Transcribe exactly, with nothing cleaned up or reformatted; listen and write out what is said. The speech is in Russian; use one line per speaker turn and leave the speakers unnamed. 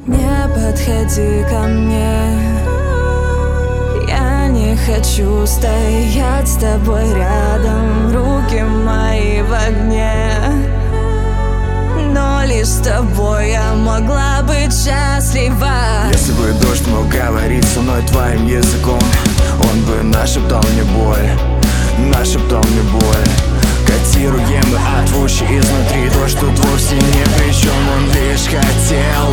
Не подходи ко мне, я не хочу стоять с тобой рядом. Руки мои в огне, но лишь с тобой я могла быть счастлива.
Если бы дождь мог говорить со мной твоим языком, он бы нашептал мне боль, нашептал мне боль. Котируем мы от уши изнутри, то, что вовсе не при чем. Он лишь хотел